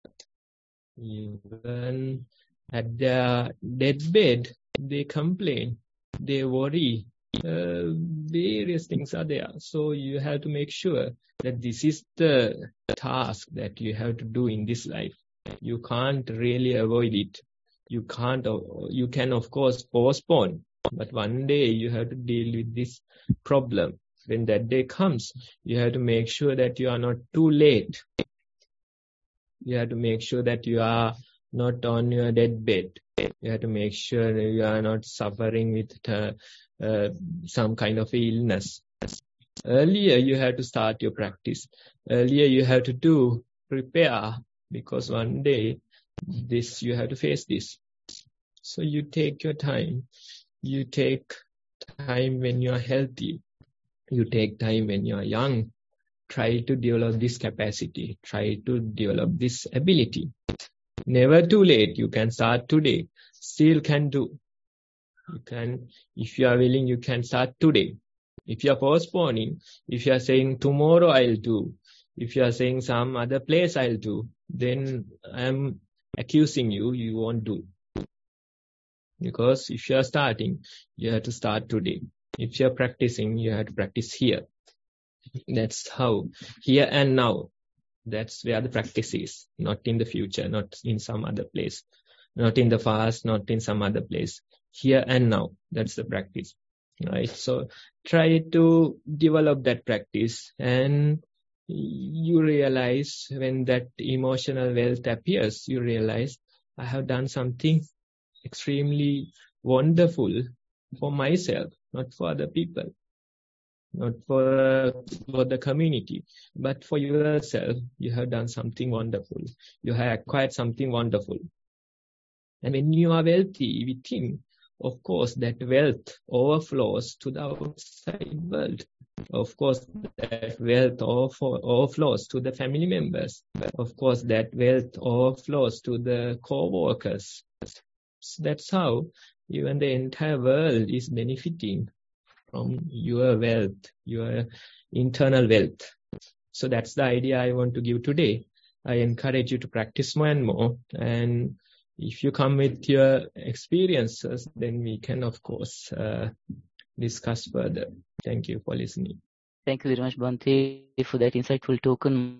Even at their deathbed, they complain, they worry. Various things are there. So you have to make sure that this is the task that you have to do in this life. You can't really avoid it. You can of course postpone, but one day you have to deal with this problem. When that day comes, you have to make sure that you are not too late. You have to make sure that you are not on your deathbed. You have to make sure that you are not suffering with some kind of illness. Earlier, you have to start your practice. Earlier, you have to prepare, because one day, you have to face this. So you take your time. You take time when you are healthy. You take time when you are young. Try to develop this capacity. Try to develop this ability. Never too late. You can start today. Still can do. You can, if you are willing, you can start today. If you are postponing, if you are saying tomorrow I'll do, if you are saying some other place I'll do, then I am accusing you, you won't do. Because if you are starting, you have to start today. If you are practicing, you have to practice here. That's how, here and now. That's where the practice is, not in the future, not in some other place, not in the past, not in some other place. Here and now, that's the practice, right? So try to develop that practice, and you realize when that emotional wealth appears, you realize, I have done something extremely wonderful for myself, not for other people. Not for the community, but for yourself. You have done something wonderful. You have acquired something wonderful. And when you are wealthy within, of course, that wealth overflows to the outside world. Of course, that wealth overflows to the family members. Of course, that wealth overflows to the co-workers. So that's how even the entire world is benefiting from your wealth, your internal wealth. So that's the idea I want to give today. I encourage you to practice more and more. And if you come with your experiences, then we can, of course, discuss further. Thank you for listening. Thank you very much, Bhante, for that insightful token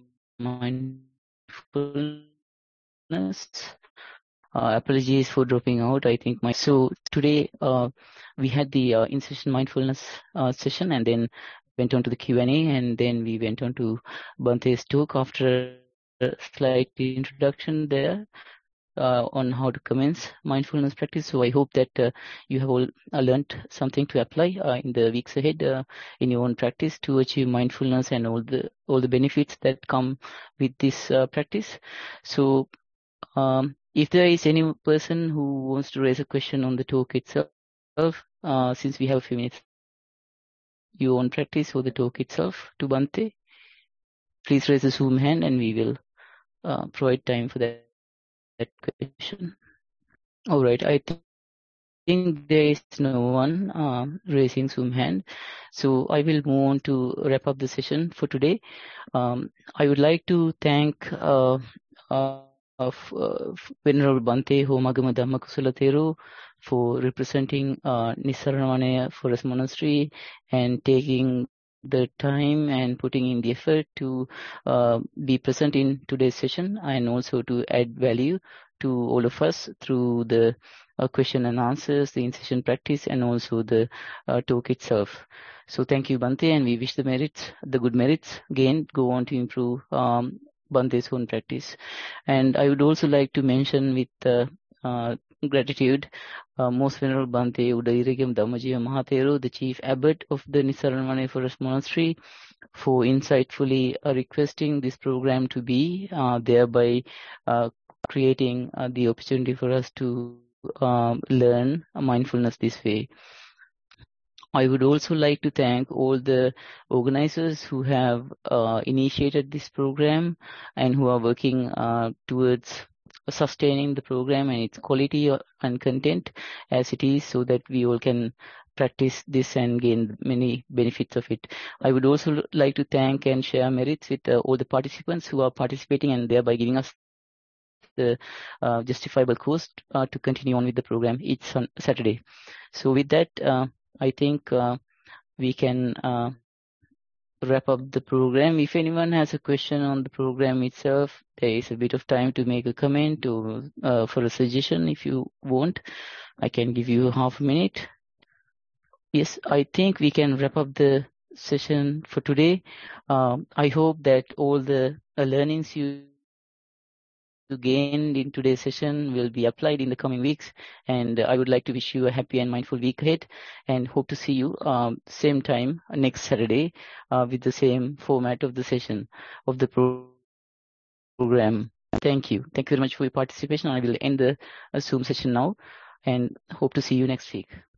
mindfulness. Apologies for dropping out. I think so today we had the in-session mindfulness session, and then went on to the Q&A, and then we went on to Bhante's talk after a slight introduction there on how to commence mindfulness practice. So I hope that you have all learned something to apply in the weeks ahead in your own practice to achieve mindfulness and all the benefits that come with this practice. So if there is any person who wants to raise a question on the talk itself, since we have a few minutes, your own practice or the talk itself to Bhante, please raise a Zoom hand and we will provide time for that question. All right, I think there is no one raising Zoom hand, so I will move on to wrap up the session for today. I would like to thank Venerable Bhante Homagama Dhammakusala Thero for representing Nissarana Forest Monastery and taking the time and putting in the effort to be present in today's session, and also to add value to all of us through the question and answers, the in-session practice, and also the talk itself. So thank you, Bhante, and we wish the good merits again go on to improve Bhante's own practice. And I would also like to mention with gratitude Most Venerable Bhante Udairagam Dhammajiva Mahathero, the Chief Abbot of the Nissarana Forest Monastery, for insightfully requesting this program to be, thereby creating the opportunity for us to learn mindfulness this way. I would also like to thank all the organizers who have initiated this program and who are working towards sustaining the program and its quality and content as it is, so that we all can practice this and gain many benefits of it. I would also like to thank and share merits with all the participants who are participating and thereby giving us the justifiable cost to continue on with the program each Saturday. So with that, I think we can wrap up the program. If anyone has a question on the program itself, there is a bit of time to make a comment or for a suggestion. If you want, I can give you half a minute. Yes, I think we can wrap up the session for today. I hope that all the learnings you gained in today's session will be applied in the coming weeks. And I would like to wish you a happy and mindful week ahead, and hope to see you same time next Saturday with the same format of the session of the program. Thank you. Thank you very much for your participation. I will end the Zoom session now and hope to see you next week.